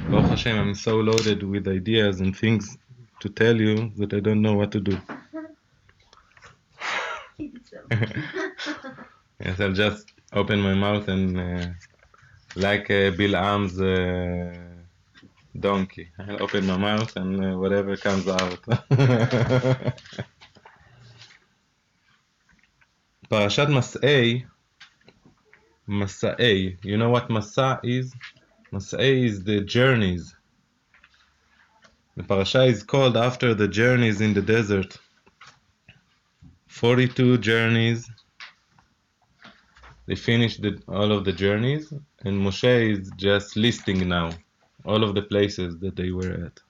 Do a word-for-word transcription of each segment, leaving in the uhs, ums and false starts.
Baruch Hashem, I'm so loaded with ideas and things to tell you that I don't know what to do. Yes, I'll just open my mouth and uh, like uh, Bil'am's uh, donkey. I'll open my mouth and uh, whatever comes out. Parashat Mas'ei, Masa'ei. You know what Masa is? Masa'ei is the journeys. The parasha is called after the journeys in the desert. forty-two journeys. They finished the, all of the journeys, and Moshe is just listing now all of the places that they were at.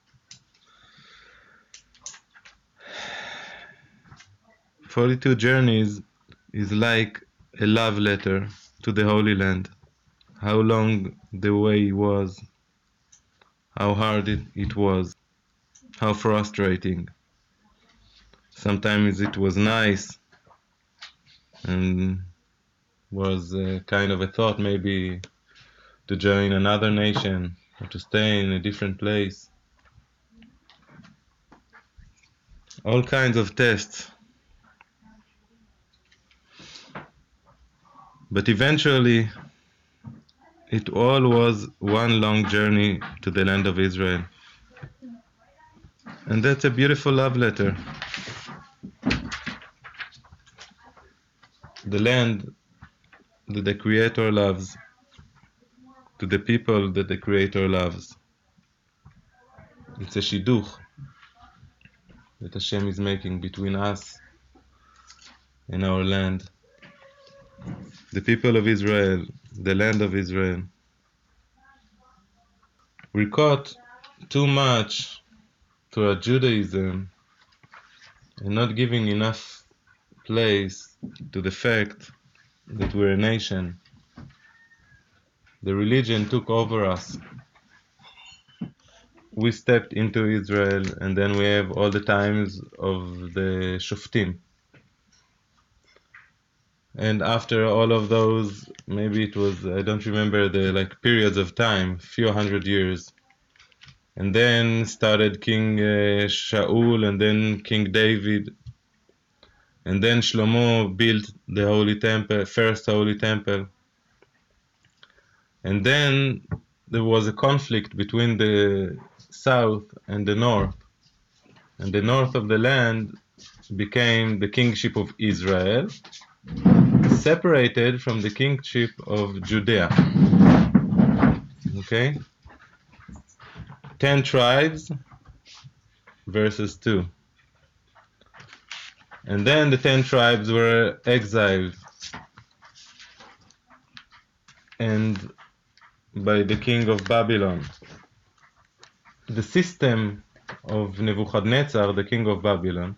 forty-two journeys is like a love letter to the Holy Land. How long the way was, how hard it, it was, how frustrating. Sometimes it was nice and was uh, kind of a thought maybe to join another nation or to stay in a different place. All kinds of tests. But eventually it all was one long journey to the land of Israel. And that's a beautiful love letter. The land that the Creator loves, to the people that the Creator loves. It's a shidduch that Hashem is making between us and our land. The people of Israel, the land of Israel. We're caught too much to our Judaism and not giving enough place to the fact that we're a nation. The religion took over us. We stepped into Israel, and then we have all the times of the Shoftim. And after all of those, maybe it was, I don't remember the like periods of time, few hundred years. And then started King uh, Shaul, and then King David. And then Shlomo built the Holy Temple, first Holy Temple. And then there was a conflict between the south and the north. And the north of the land became the kingship of Israel, separated from the kingship of Judea. Okay? Ten tribes versus two. And then the ten tribes were exiled and by the king of Babylon. The system of Nebuchadnezzar, the king of Babylon,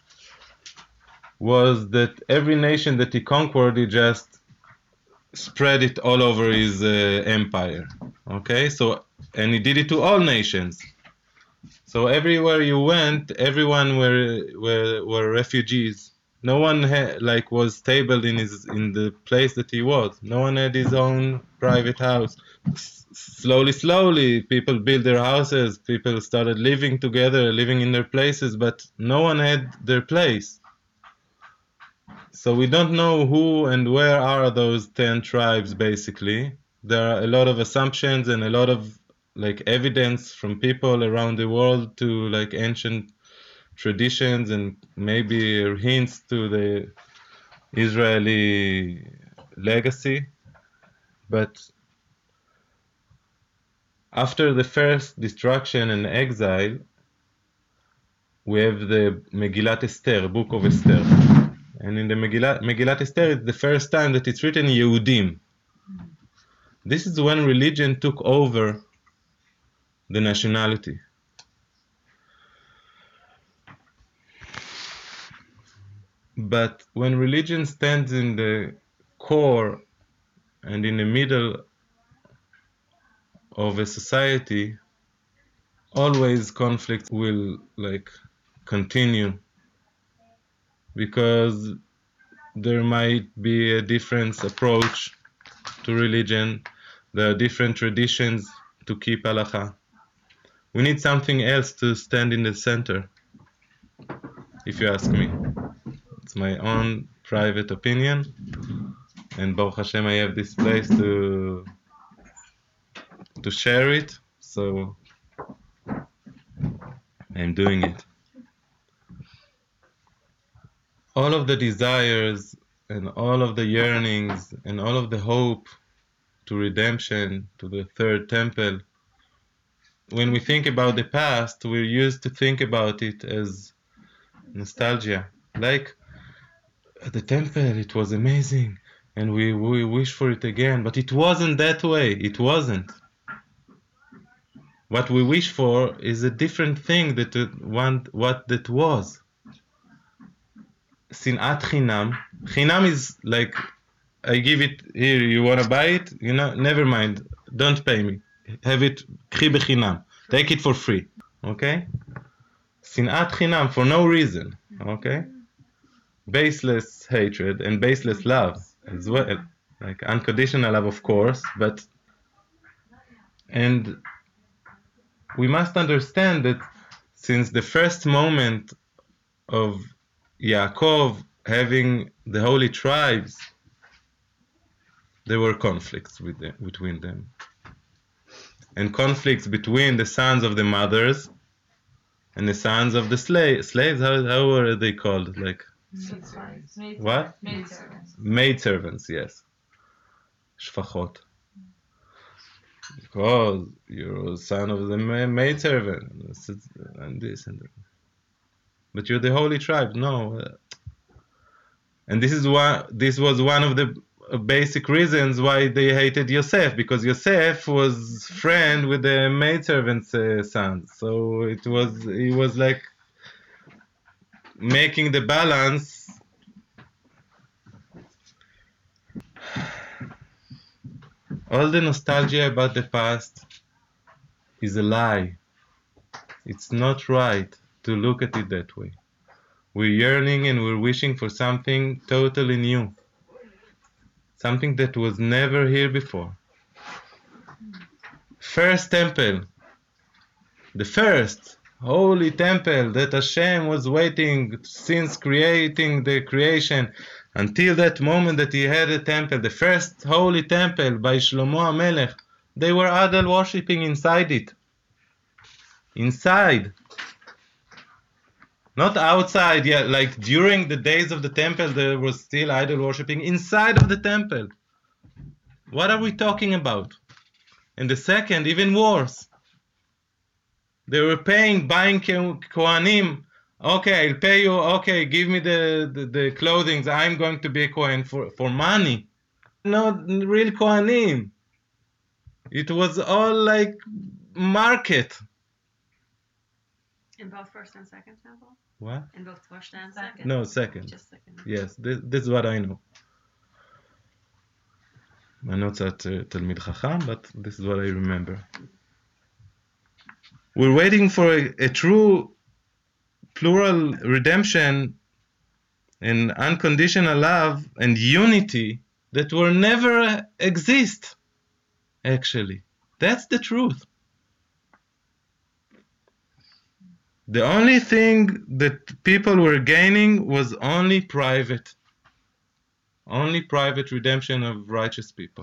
was that every nation that he conquered, he just spread it all over his uh, empire. Okay, so, and he did it to all nations. So everywhere you went, everyone were were, were refugees. No one had, like was stable in his in the place that he was. No one had his own private house. S- slowly, slowly, people built their houses. People started living together, living in their places, but no one had their place. So we don't know who and where are those ten tribes. Basically, there are a lot of assumptions and a lot of like evidence from people around the world to like ancient traditions and maybe hints to the Israeli legacy. But after the first destruction and exile, we have the Megillat Esther, Book of Esther. And in the Megillat, Megillat Esther, it's the first time that it's written Yehudim. This is when religion took over the nationality. But when religion stands in the core and in the middle of a society, always conflict will like continue, because there might be a different approach to religion. There are different traditions to keep halakha. We need something else to stand in the center, if you ask me. It's my own private opinion, and Baruch Hashem, I have this place to to share it, so I'm doing it. All of the desires and all of the yearnings and all of the hope to redemption, to the third temple, when we think about the past, we're used to think about it as nostalgia. Like, at the temple, it was amazing, and we, we wish for it again, but it wasn't that way. It wasn't. What we wish for is a different thing that want what that was. Sinat chinam. Chinam is like, I give it here, you want to buy it? You know, never mind, don't pay me. Have it, קחי בחינם. Take it for free. Okay? Sinat chinam, for no reason. Okay? Baseless hatred and baseless love as well. Like unconditional love, of course, but and we must understand that since the first moment of Yaakov having the holy tribes, there were conflicts with them, between them. And conflicts between the sons of the mothers and the sons of the slaves. Slaves, how, how are they called? Like, Maid what? Maid servants. Maid servants, yes. Shfachot. Because you're a son of the maid servant, and this and that. But you're the holy tribe, no. And this is why this was one of the basic reasons why they hated Yosef, because Yosef was friend with the maidservant's uh, son. So it was he was like making the balance. All the nostalgia about the past is a lie. It's not right to look at it that way. We're yearning and we're wishing for something totally new. Something that was never here before. First temple. The first holy temple that Hashem was waiting since creating the creation until that moment that he had a temple, the first holy temple by Shlomo HaMelech. They were idol worshipping inside it. Inside. Not outside, yeah, like during the days of the temple there was still idol worshipping inside of the temple. What are we talking about? And the second, even worse. They were paying, buying Kohanim. Okay, I'll pay you, okay, give me the, the, the clothing, I'm going to be a Kohen for, for money. Not real Kohanim. It was all like market. In both first and second temple? What? In both first and second? No, second. Just second. Yes, this, this is what I know. I'm not a Talmid Chacham, but this is what I remember. We're waiting for a, a true plural redemption and unconditional love and unity that will never exist, actually. That's the truth. The only thing that people were gaining was only private. Only private redemption of righteous people.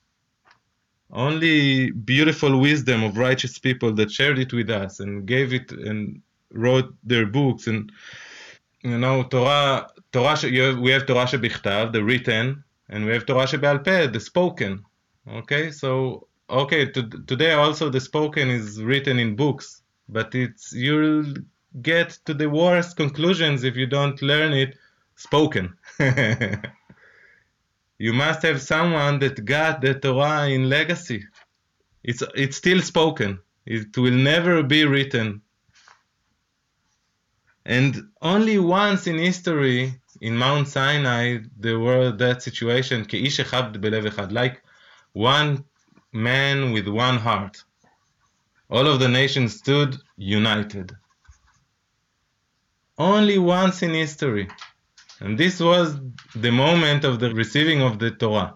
Only beautiful wisdom of righteous people that shared it with us and gave it and wrote their books. And you know, Torah, Torah, we have Torah shebichtav, the written, and we have Torah shebe'al peh, the spoken. Okay, so okay, to, today also the spoken is written in books, but it's you'll get to the worst conclusions if you don't learn it spoken. You must have someone that got the Torah in legacy. It's it's still spoken. It will never be written. And only once in history, in Mount Sinai, there were that situation, כאיש אחד בלב אחד, like one man with one heart. All of the nations stood united. Only once in history. And this was the moment of the receiving of the Torah.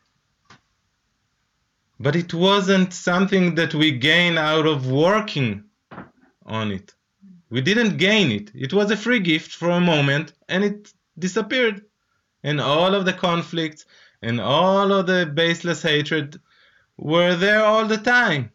But it wasn't something that we gain out of working on it. We didn't gain it. It was a free gift for a moment, and it disappeared. And all of the conflicts and all of the baseless hatred were there all the time.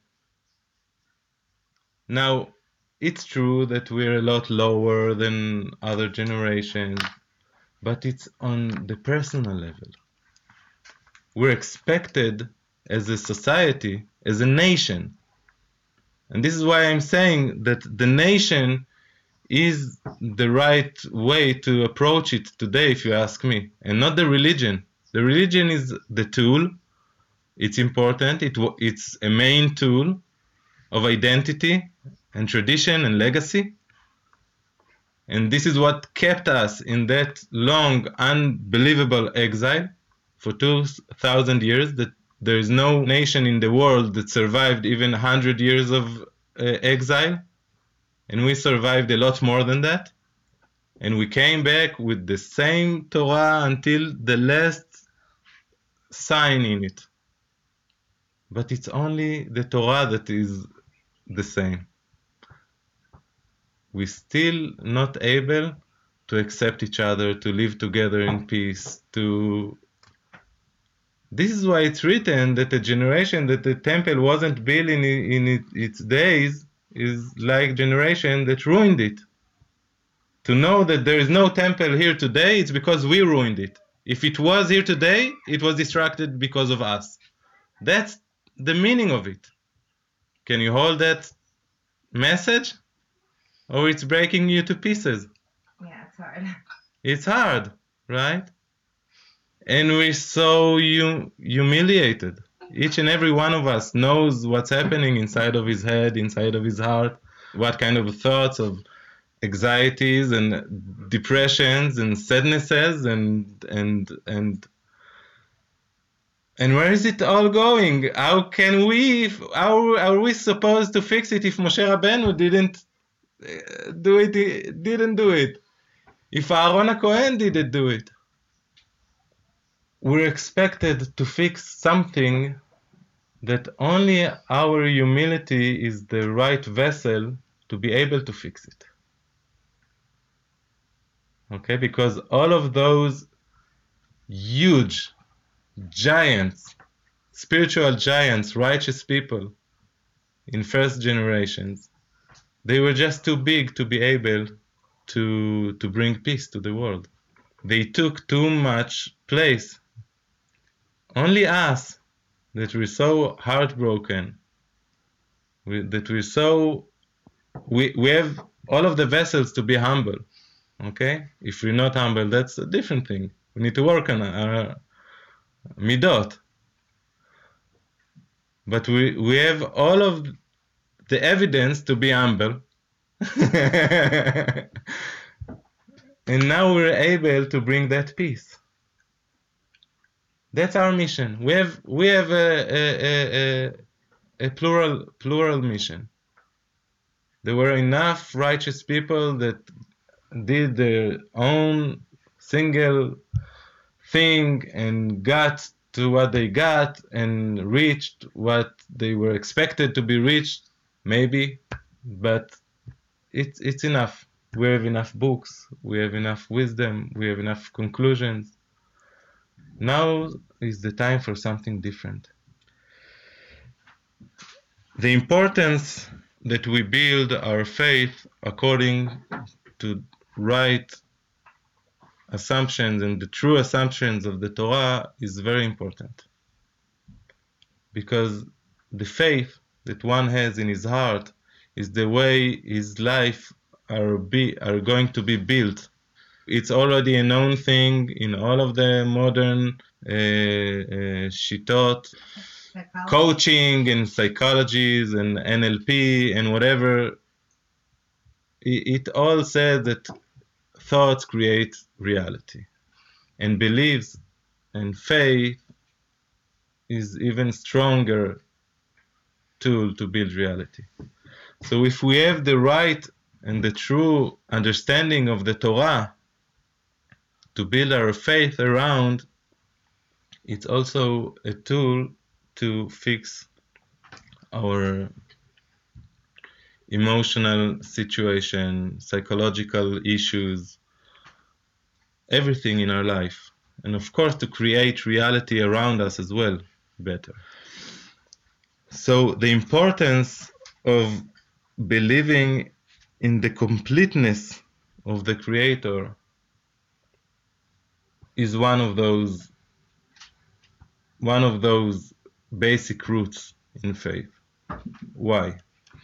Now, it's true that we're a lot lower than other generations, but it's on the personal level. We're expected as a society, as a nation. And this is why I'm saying that the nation is the right way to approach it today, if you ask me, and not the religion. The religion is the tool. It's important. It, it's a main tool of identity and tradition and legacy. And this is what kept us in that long, unbelievable exile for two thousand years, that there is no nation in the world that survived even one hundred years of uh, exile. And we survived a lot more than that. And we came back with the same Torah until the last sign in it. But it's only the Torah that is the same. We're still not able to accept each other, to live together in peace, to... This is why it's written that the generation that the temple wasn't built in, in it, its days is like generation that ruined it. To know that there is no temple here today, it's because we ruined it. If it was here today, it was distracted because of us. That's the meaning of it. Can you hold that message? Or it's breaking you to pieces? Yeah, it's hard. It's hard, right? And we're so hum- humiliated. Each and every one of us knows what's happening inside of his head, inside of his heart, what kind of thoughts of anxieties and depressions and sadnesses and and and and where is it all going? How can we? How are we supposed to fix it if Moshe Rabbeinu didn't do it? Didn't do it. If Aaron HaKohen didn't do it. We're expected to fix something that only our humility is the right vessel to be able to fix it. Okay, because all of those huge giants, spiritual giants, righteous people in first generations, they were just too big to be able to, to bring peace to the world. They took too much place. Only us, that we're so heartbroken, we, that we're so, we, we have all of the vessels to be humble, okay? If we're not humble, that's a different thing. We need to work on our midot. But we, we have all of the evidence to be humble. And now we're able to bring that peace. That's our mission. We have we have a a, a, a plural plural mission. There were enough righteous people that did their own single thing and got to what they got and reached what they were expected to be reached, maybe, but it's it's enough. We have enough books, we have enough wisdom, we have enough conclusions. Now is the time for something different. The importance that we build our faith according to right assumptions and the true assumptions of the Torah is very important. Because the faith that one has in his heart is the way his life are be are going to be built. It's already a known thing in all of the modern uh, uh, shitot, Psychology. coaching and psychologies and N L P and whatever. It, it all says that thoughts create reality, and beliefs and faith is even stronger tool to build reality. So if we have the right and the true understanding of the Torah to build our faith around, it's also a tool to fix our emotional situation, psychological issues, everything in our life. And of course, to create reality around us as well better. So the importance of believing in the completeness of the Creator is one of those one of those basic roots in faith. Why?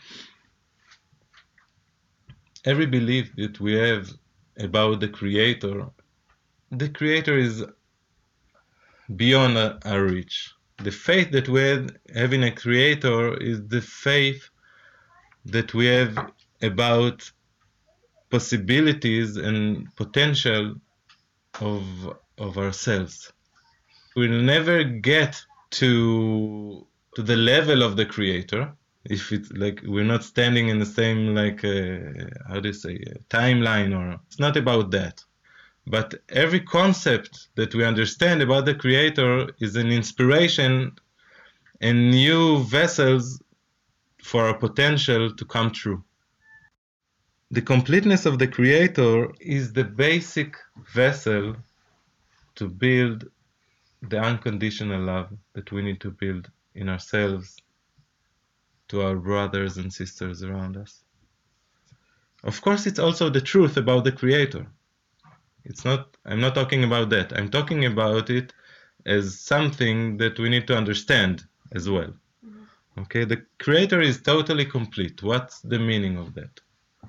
Every belief that we have about the Creator, the Creator is beyond our reach. The faith that we have in a Creator is the faith that we have about possibilities and potential of of ourselves. We'll never get to to the level of the Creator if it's like we're not standing in the same like uh, how do you say uh, timeline, or it's not about that. But every concept that we understand about the Creator is an inspiration and new vessels for our potential to come true. The completeness of the Creator is the basic vessel to build the unconditional love that we need to build in ourselves to our brothers and sisters around us. Of course, it's also the truth about the Creator. It's not, I'm not talking about that. I'm talking about it as something that we need to understand as well. Mm-hmm. Okay, the Creator is totally complete. What's the meaning of that?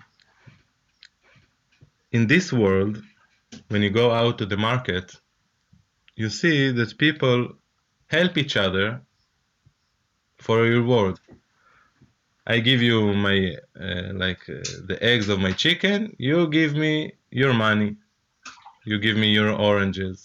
In this world, when you go out to the market, you see that people help each other for a reward. I give you my, uh, like, uh, the eggs of my chicken, you give me your money. You give me your oranges.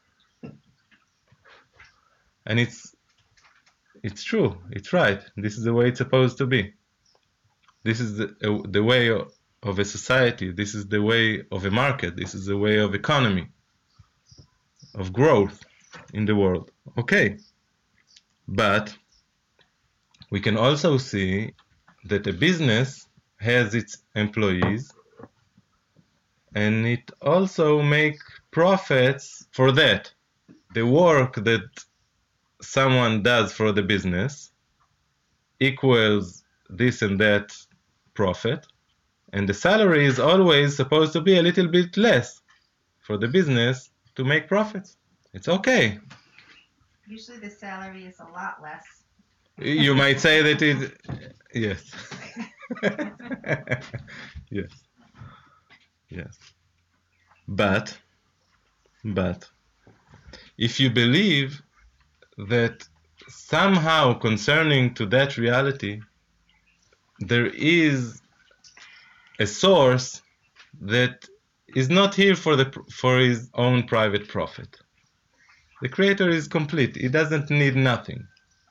And it's it's true, it's right. This is the way it's supposed to be. This is the, uh, the way of, of a society. This is the way of a market. This is the way of economy, of growth in the world. Okay. But we can also see that a business has its employees, and it also make profits for that. The work that someone does for the business equals this and that profit, and the salary is always supposed to be a little bit less for the business to make profits. It's okay. Usually the salary is a lot less. You might say that it, yes. Yes. Yes. But, but, if you believe that somehow concerning to that reality, there is a source that is not here for the for his own private profit. The Creator is complete. He doesn't need nothing.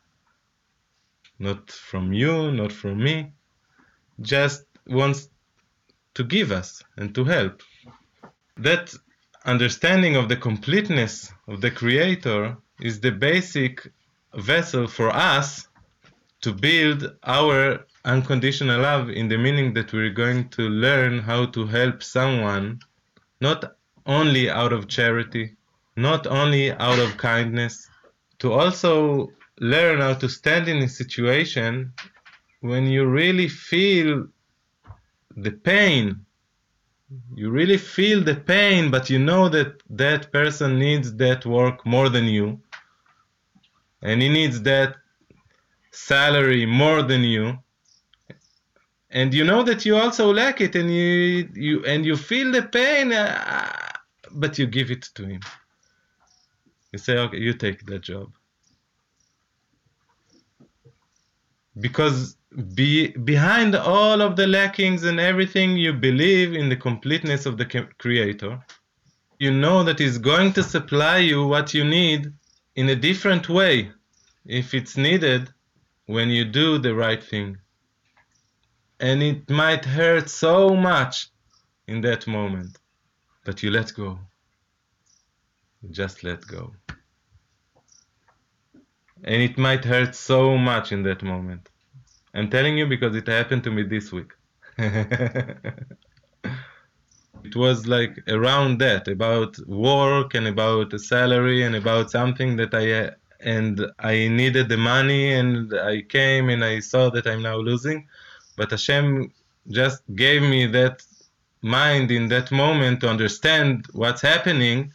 Not from you, not from me. Just wants to give us and to help. That understanding of the completeness of the Creator is the basic vessel for us to build our unconditional love, in the meaning that we're going to learn how to help someone, not only out of charity, not only out of kindness, to also learn how to stand in a situation when you really feel the pain. You really feel the pain, but you know that that person needs that work more than you, and he needs that salary more than you, and you know that you also lack it, and you you and you feel the pain, uh, but you give it to him. You say, okay, you take that job, because be, behind all of the lackings and everything, you believe in the completeness of the Creator. You know that He's going to supply you what you need in a different way, if it's needed, when you do the right thing. And it might hurt so much in that moment, but you let go. You just let go. And it might hurt so much in that moment, I'm telling you because it happened to me this week. It was like around that, about work and about a salary and about something that I uh, and I needed the money, and I came and I saw that I'm now losing, but Hashem just gave me that mind in that moment to understand what's happening,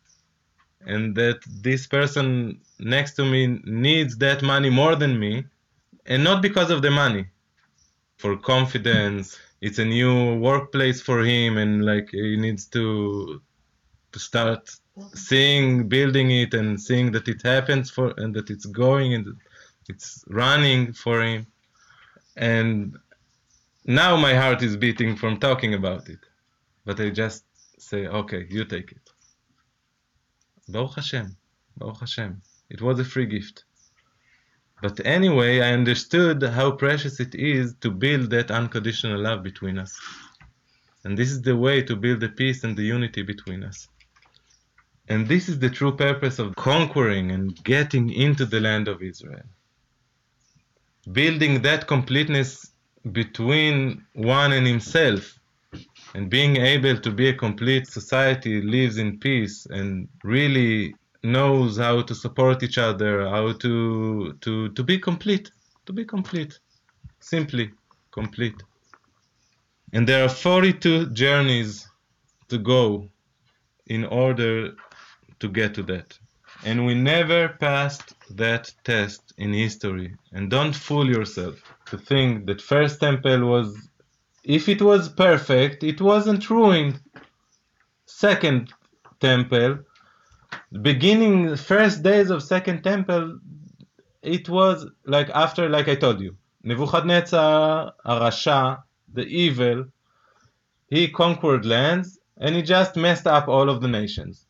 and that this person next to me needs that money more than me, and not because of the money, for confidence. It's a new workplace for him, and like he needs to to start seeing, building it, and seeing that it happens for, and that it's going and it's running for him. And now my heart is beating from talking about it, but I just say, okay, you take it. Baruch Hashem, Baruch Hashem. It was a free gift. But anyway, I understood how precious it is to build that unconditional love between us. And this is the way to build the peace and the unity between us. And this is the true purpose of conquering and getting into the land of Israel. Building that completeness between one and himself, and being able to be a complete society, lives in peace and really knows how to support each other, how to to to be complete, to be complete, simply complete. And there are forty-two journeys to go in order to get to that. And we never passed that test in history. And don't fool yourself to think that first temple was, if it was perfect, it wasn't ruined. Second temple, beginning first days of second temple, it was like after, like I told you, Nebuchadnezzar, Arasha, the evil, he conquered lands and he just messed up all of the nations.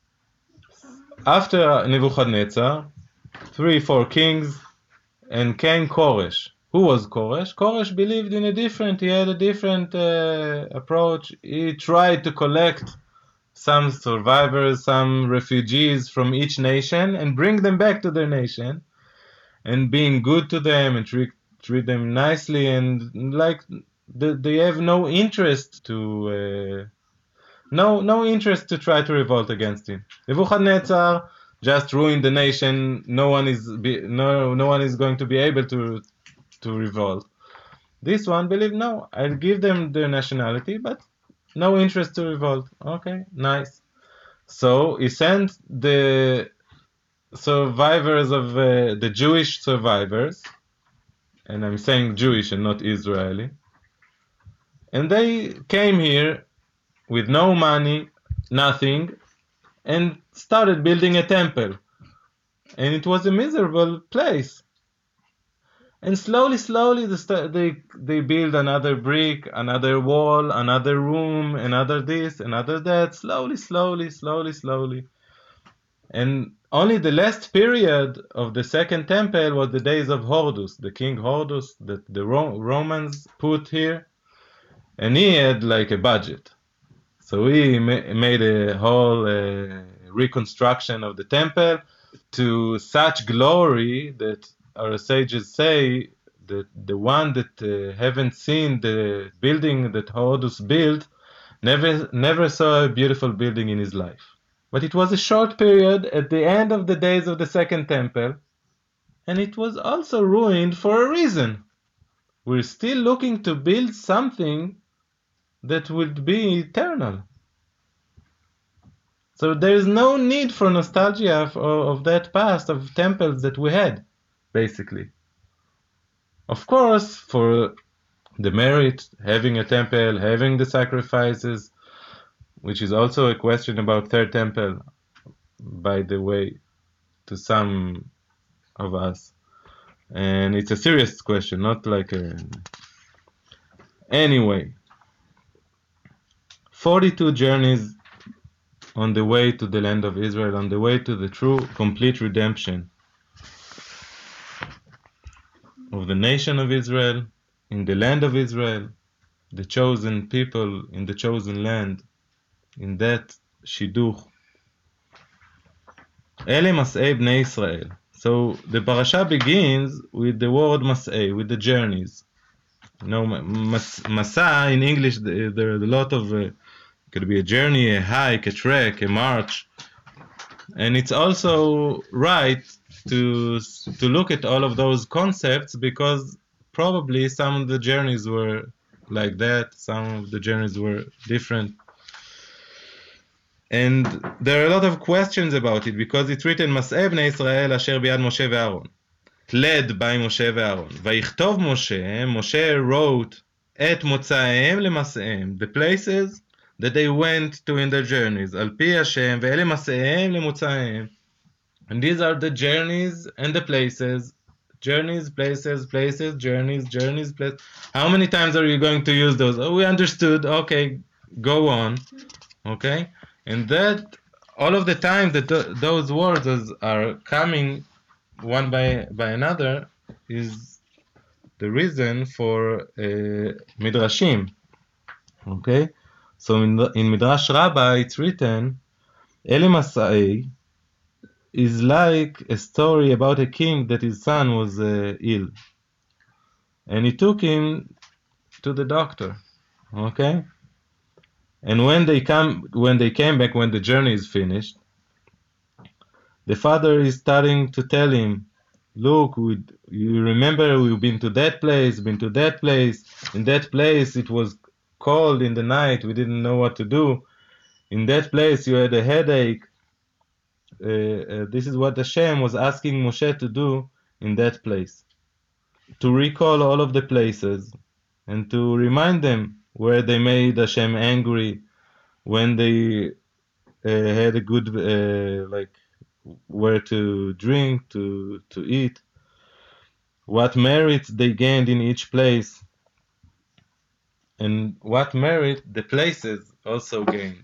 After Nebuchadnezzar, three, four kings, and came Koresh. Who was Koresh? Koresh believed in a different, he had a different uh, approach. He tried to collect some survivors, some refugees from each nation and bring them back to their nation, and being good to them and treat, treat them nicely, and like the, they have no interest to uh, no no interest to try to revolt against him. Nebuchadnezzar just ruined the nation. No one is be, no no one is going to be able to to revolt. This one believed, no, I'll give them their nationality, but no interest to revolt. Okay, nice. So he sent the survivors of uh, the Jewish survivors, and I'm saying Jewish and not Israeli, and they came here with no money, nothing, and started building a temple. And it was a miserable place. And slowly, slowly, they they build another brick, another wall, another room, another this, another that. Slowly, slowly, slowly, slowly. And only the last period of the second temple was the days of Horus, the king Horus that the Ro- Romans put here. And he had like a budget. So he ma- made a whole uh, reconstruction of the temple to such glory that our sages say that the one that uh, haven't seen the building that Horus built never never saw a beautiful building in his life. But it was a short period at the end of the days of the second temple, and it was also ruined for a reason. We're still looking to build something that would be eternal. So there is no need for nostalgia of, of that past, of temples that we had, basically. Of course, for the merit, having a temple, having the sacrifices, which is also a question about third temple, by the way, to some of us. And it's a serious question, not like a... Anyway, forty-two journeys on the way to the land of Israel, on the way to the true, complete redemption of the nation of Israel, in the land of Israel, the chosen people in the chosen land, in that shidduch. Ele mas'ei bnei Israel. So the parasha begins with the word mas'ei, with the journeys. You know, mas- Masa in English, there there are a lot of, uh, could be a journey, a hike, a trek, a march. And it's also right to to look at all of those concepts because probably some of the journeys were like that, some of the journeys were different. And there are a lot of questions about it because it's written, מסעי בני ישראל אשר ביד משה ואהרון. led by משה ואהרון. ויכתוב משה, משה wrote את מוצאיהם למסעיהם, the places that they went to in their journeys, על פי השם, ואלה מסעיהם למוצאיהם. And these are the journeys and the places. Journeys, places, places, journeys, journeys, places. How many times are you going to use those? Oh, we understood. Okay, go on. Okay? And that, all of the time that th- those words is, are coming one by, by another is the reason for uh, Midrashim. Okay? So in, the, in Midrash Rabbah it's written, Eli Masai is like a story about a king that his son was uh, ill. And he took him to the doctor. Okay? And when they come, when they came back, when the journey is finished, the father is starting to tell him, look, we, you remember we've been to that place, been to that place. In that place it was cold in the night, we didn't know what to do. In that place you had a headache. Uh, uh, this is what Hashem was asking Moshe to do in that place. To recall all of the places and to remind them where they made Hashem angry, when they uh, had a good, uh, like, where to drink, to, to eat, what merits they gained in each place, and what merit the places also gained.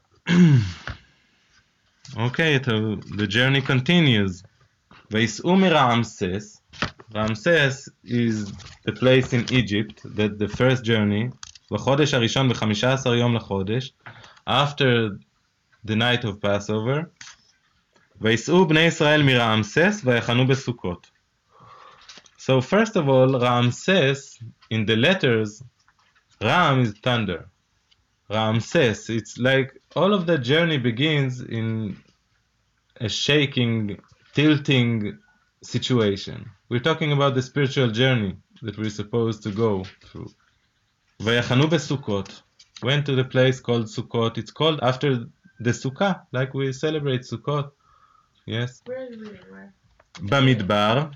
Okay, so the journey continues. ויסעו מרעמסס. Ramses is the place in Egypt, that the first journey, בחודש הראשון ב-חמישה עשר יום לחודש, after the night of Passover. ויסעו בני ישראל מרעמסס ויחנו בסוכות. So first of all, Ramses, in the letters, Ram is thunder. Ramses, it's like all of the journey begins in a shaking, tilting situation. We're talking about the spiritual journey that we're supposed to go through. ויחנו בסוכות. Went to the place called Sukkot. It's called after the Sukkah, like we celebrate Sukkot. Yes. Where are you reading? Where? במדבר,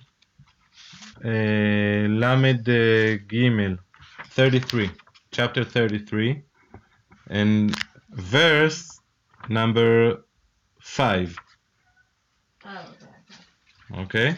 uh, למד uh, ג' thirty-three, chapter thirty-three, and verse number five. Oh, okay. Okay.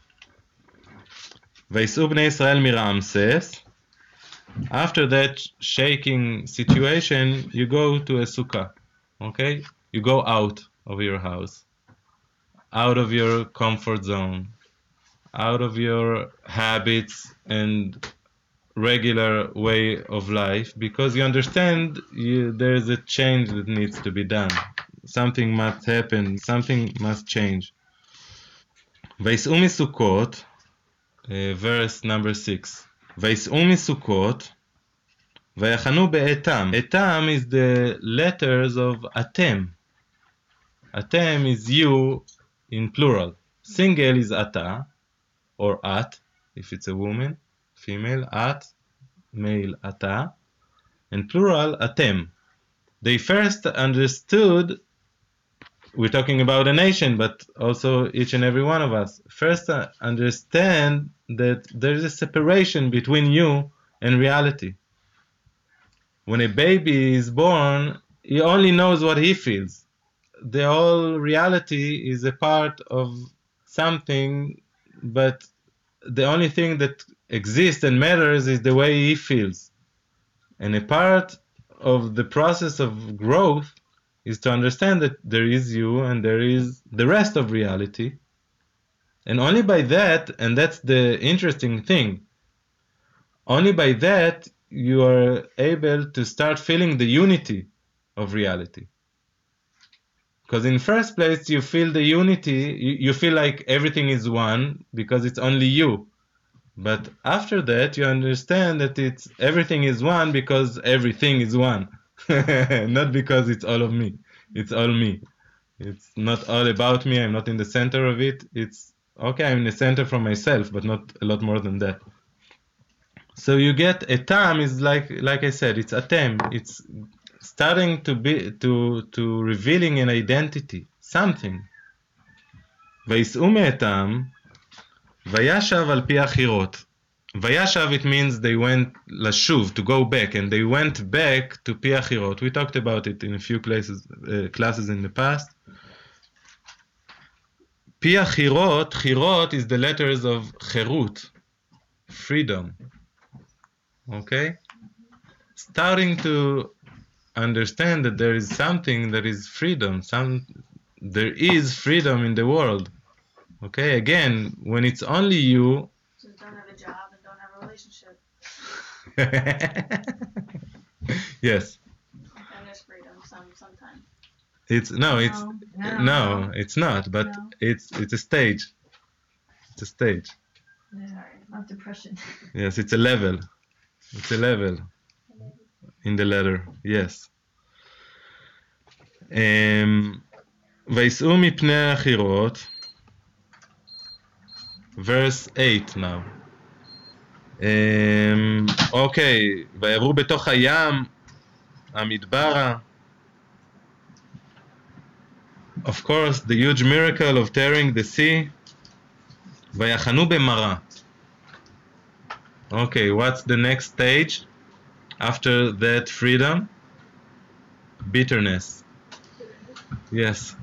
ויסעו בני ישראל מרעמסס. After that shaking situation, you go to a sukkah. Okay? You go out of your house, out of your comfort zone, out of your habits and regular way of life, because you understand you, there is a change that needs to be done. Something must happen, something must change. ויסעו מסוכות, uh, verse number six. ויסעו מסוכות, ויחנו באתם. אתם is the letters of אתם. אתם is you in plural. Single is אתה, or at, if it's a woman, female, at, male, אתה, and plural, אתם. They first understood, we're talking about a nation, but also each and every one of us, first uh, understand that there is a separation between you and reality. When a baby is born, he only knows what he feels. The whole reality is a part of something, but the only thing that exists and matters is the way he feels. And a part of the process of growth is to understand that there is you and there is the rest of reality. And only by that, and that's the interesting thing, only by that you are able to start feeling the unity of reality. Because in first place you feel the unity, you, you feel like everything is one because it's only you. But after that, you understand that it's everything is one because everything is one, not because it's all of me. It's all me. It's not all about me. I'm not in the center of it. It's okay. I'm in the center for myself, but not a lot more than that. So you get a tam is like like I said, it's atem. It's starting to be to to revealing an identity, something. ויסעו מאתם, וישב על פי החירות. וישב, it means they went לשוב, to go back, and they went back to פי החירות. We talked about it in a few classes, uh, classes in the past. פי החירות, חירות is the letters of חירות, freedom. Okay? Starting to understand that there is something that is freedom, some there is freedom in the world. Okay, again, when it's only you. Just don't have a job and don't have a relationship. Yes. And there's freedom some sometimes. It's no, it's No, no, no, it's not. But no. it's it's a stage. It's a stage. Yeah, sorry, not depression. Yes, it's a level. It's a level in the letter. Yes. Um, ויסעו מפני החירות. verse eight now. Um, okay, ויעברו בתוך הים, המדברה. Of course, the huge miracle of tearing the sea. ויחנו במרה. Okay, what's the next stage after that freedom? Bitterness. Yes.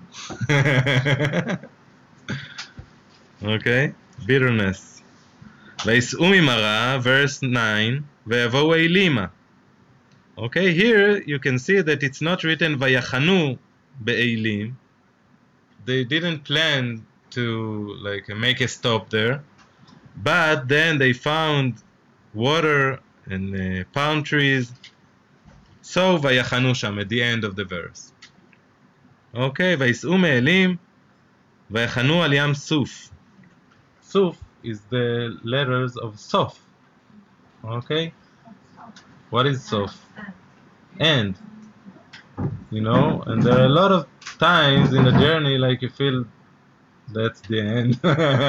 Okay, bitterness. ויסעו ממרה, verse nine, ויבואו אלימה. Okay, here you can see that it's not written ויחנו באלים. They didn't plan to like make a stop there, but then they found water and uh, palm trees. So ויחנו שם at the end of the verse. Okay, ויסעו מאלים, ויחנו על ים סוף. Suf is the letters of Sof. Okay? What is Sof? End. You know, and there are a lot of times in the journey like you feel that's the end.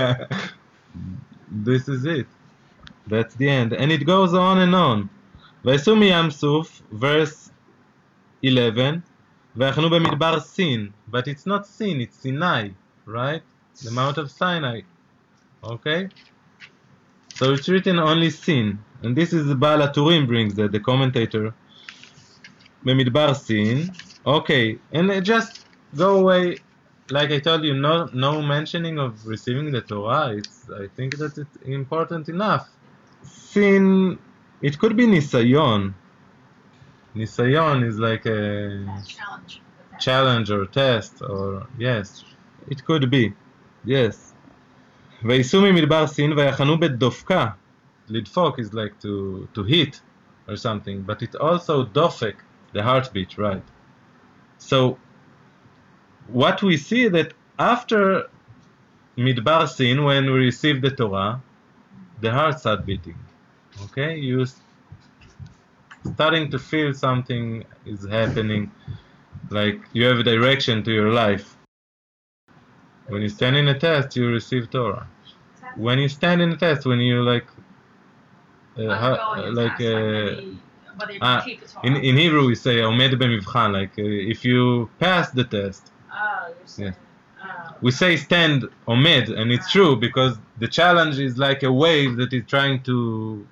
This is it. That's the end. And it goes on and on. ויסעו מים סוף, verse eleven, ויחנו במדבר סין. But it's not Sin, it's Sinai, right? The Mount of Sinai. Okay? So it's written only Sin. And this is the Baal HaTurim brings that, the commentator. במדבר סין. Okay. And it just go away. Like I told you, no no mentioning of receiving the Torah. It's I think that it's important enough. Sin, it could be Nisayon. Nisayon is like a Challenge. challenge or test or yes. It could be. Yes. ויסעו ממדבר סין ויחנו בדופקה. לדפוק is like to, to hit or something, but it also dofek, the heartbeat, right? So what we see that after midbar sin, when we receive the Torah, the heart starts beating. Okay, you starting to feel something is happening, like you have a direction to your life. When you stand in a test, you receive Torah. When you stand in a test, when you like, uh, ha, like, uh, ah, in in Hebrew we say עומד במבחן, like uh, if you pass the test. Oh, you're saying. Yeah. Oh. We say stand עומד, and it's true because the challenge is like a wave that is trying to.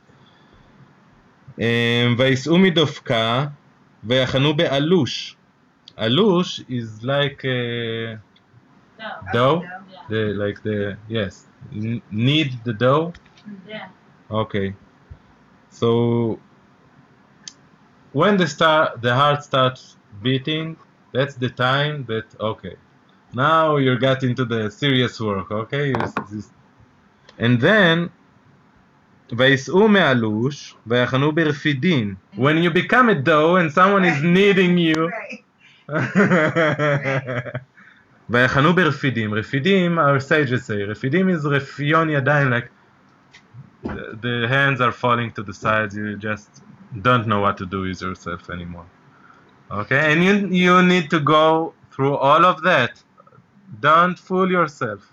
Um, ויסעו מדופקה ויחנו באלוש. אלוש is like. Uh, No. Dough? Yeah. The like the yes, N- knead the dough. Yeah. Okay. So when the start the heart starts beating, that's the time that okay. Now you got into the serious work. Okay. You- And then ויסעו מאלוש ויחנו ברפידין. When you become a dough and someone is kneading you. Right. ויחנו ברפידים. רפידים, our sages say, רפידים is רפיון ידיים, like the, the hands are falling to the sides. You just don't know what to do with yourself anymore. Okay, and you you need to go through all of that. Don't fool yourself.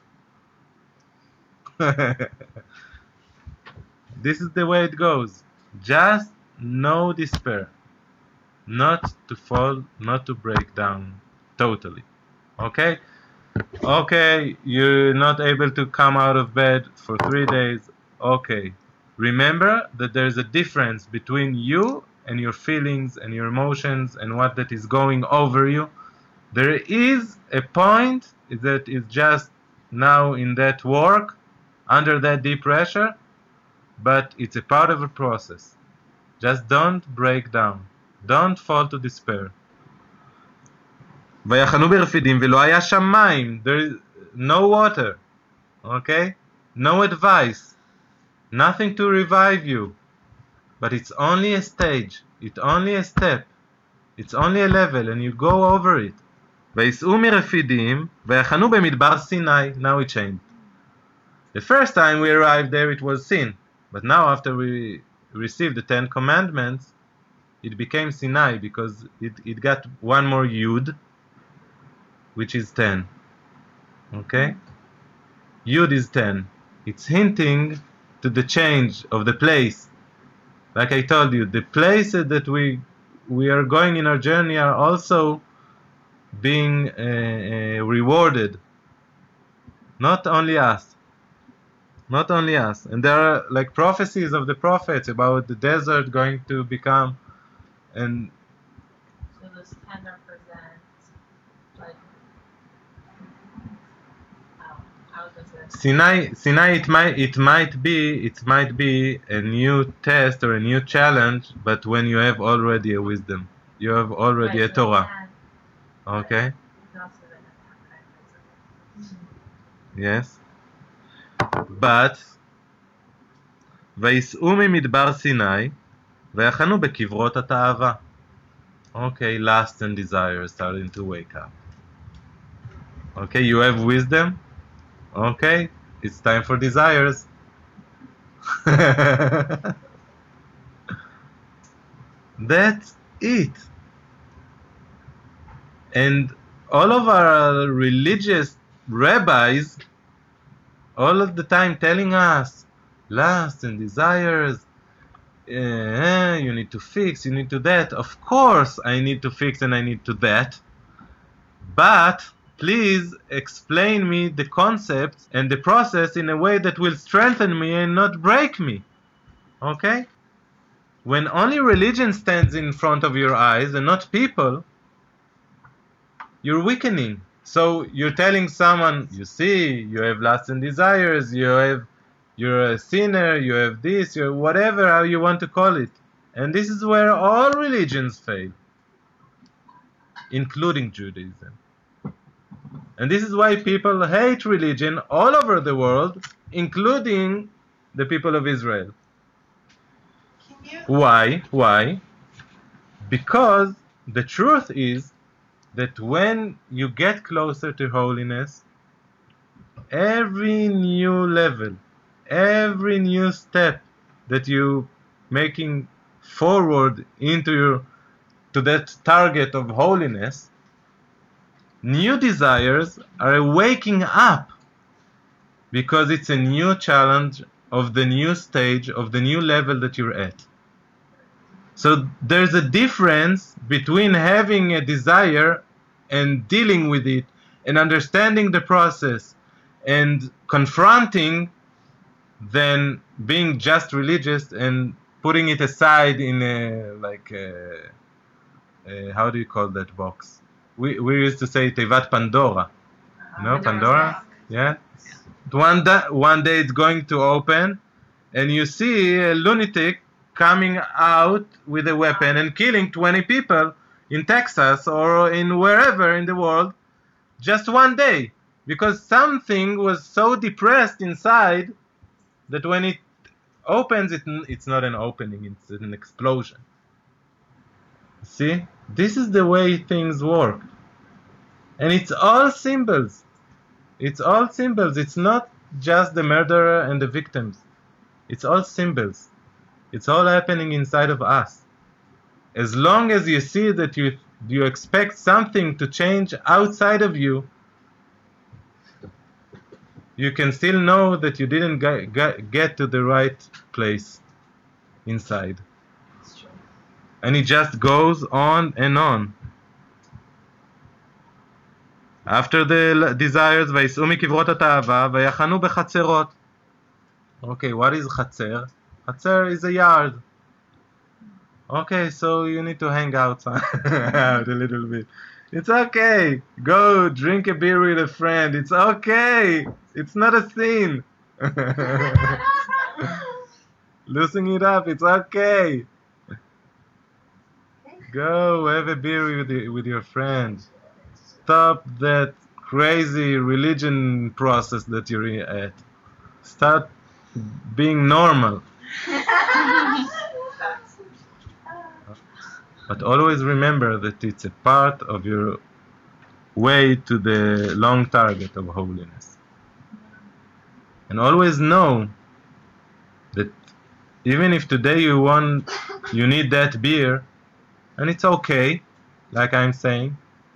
This is the way it goes. Just no despair. Not to fall, not to break down totally. Okay? Okay, you're not able to come out of bed for three days. Okay. Remember that there's a difference between you and your feelings and your emotions and what that is going over you. There is a point that is just now in that work, under that deep pressure, but it's a part of a process. Just don't break down. Don't fall to despair. ויחנו ברפידים ולא היה שם מים. There is no water. Okay? No advice. Nothing to revive you. But it's only a stage. It's only a step. It's only a level and you go over it. ויסעו מרפידים ויחנו במדבר סיני. Now it changed. The first time we arrived there it was sin. But now after we received the Ten Commandments, it became Sinai because it, it got one more Yud, which is ten. Okay? Yud is ten. It's hinting to the change of the place. Like I told you, the places that we we are going in our journey are also being uh, uh, rewarded. Not only us. Not only us. And there are like prophecies of the prophets about the desert going to become and So this ten represents like how how does it Sinai, Sinai, it might, it might be, it might be a new test or a new challenge, but when you have already a wisdom, you have already Right, a so Torah. ten, Okay? it's also been a ten, right? Yes. But, ויסעו ממדבר סיני, ויחנו בקברות התאווה. Okay, lust and desire starting to wake up. Okay, you have wisdom. Okay, it's time for desires. That's it. And all of our religious rabbis, all of the time telling us, lust and desires, uh, you need to fix, you need to that. Of course I need to fix and I need to that. But please explain me the concepts and the process in a way that will strengthen me and not break me. Okay? When only religion stands in front of your eyes and not people, you're weakening. So you're telling someone, you see, you have lusts and desires, you have, you're a sinner, you have this, you're whatever how you want to call it. And this is where all religions fail, including Judaism. And this is why people hate religion all over the world, including the people of Israel. Can you? Why? Why? Because the truth is that when you get closer to holiness, every new level, every new step that you making forward into your to that target of holiness, new desires are waking up because it's a new challenge of the new stage, of the new level that you're at. So there's a difference between having a desire and dealing with it and understanding the process and confronting than being just religious and putting it aside in a, like, a, a, how do you call that box? We, we used to say Tevat Pandora. You know, Pandora's Pandora? box. Yeah. One, da- one day it's going to open and you see a lunatic coming out with a weapon and killing twenty people in Texas or in wherever in the world just one day because something was so depressed inside that when it opens, it, it's not an opening, it's an explosion. See? This is the way things work. And it's all symbols. It's all symbols. It's not just the murderer and the victims. It's all symbols. It's all happening inside of us. As long as you see that you you expect something to change outside of you, you can still know that you didn't get, get, get to the right place inside. It's true. And it just goes on and on. After the desires, ויסעו מקברות התאווה, ויחנו בחצרות. Okay, what is חצר? חצר is a yard. Okay, so you need to hang out, out a little bit. It's okay. Go drink a beer with a friend. It's okay. It's not a sin. Loosen it up. It's okay. Go have a beer with the, with your friend. Stop that crazy religion process that you're at. Start being normal. But always remember that it's a part of your way to the long target of holiness. And always know that even if today you want, you need that beer, and it's okay, like I'm saying,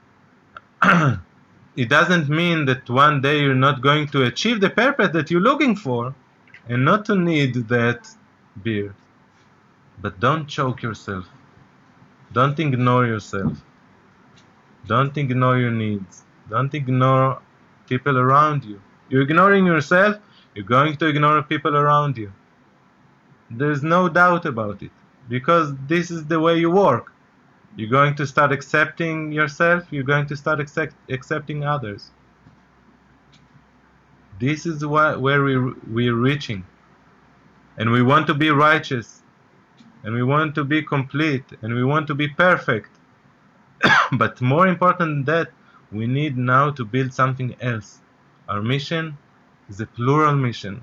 it doesn't mean that one day you're not going to achieve the purpose that you're looking for and not to need that beer. But don't choke yourself. Don't ignore yourself. Don't ignore your needs. Don't ignore people around you. You're ignoring yourself, you're going to ignore people around you. There's no doubt about it, because this is the way you work. You're going to start accepting yourself, you're going to start accept, accepting others. This is what, where we, we're reaching. And we want to be righteous. And we want to be complete. And we want to be perfect. But more important than that, we need now to build something else. Our mission is a plural mission.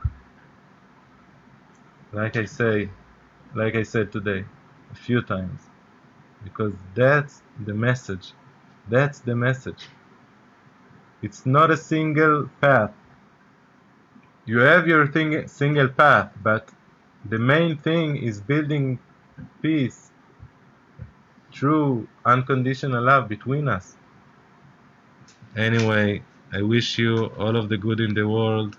Like I say, like I said today, a few times. Because that's the message. That's the message. It's not a single path. You have your thing, single path, but the main thing is building peace, true, unconditional love between us. Anyway, I wish you all of the good in the world.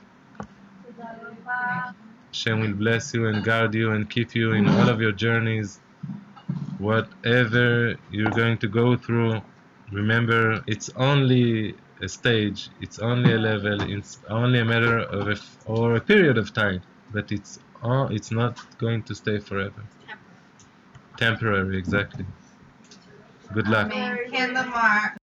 Hashem will bless you and guard you and keep you in all of your journeys. Whatever you're going to go through, remember, it's only a stage, it's only a level, it's only a matter of a f- or a period of time, but it's all, it's not going to stay forever. Temporary, exactly. Good luck. Amen. Ken Lamar.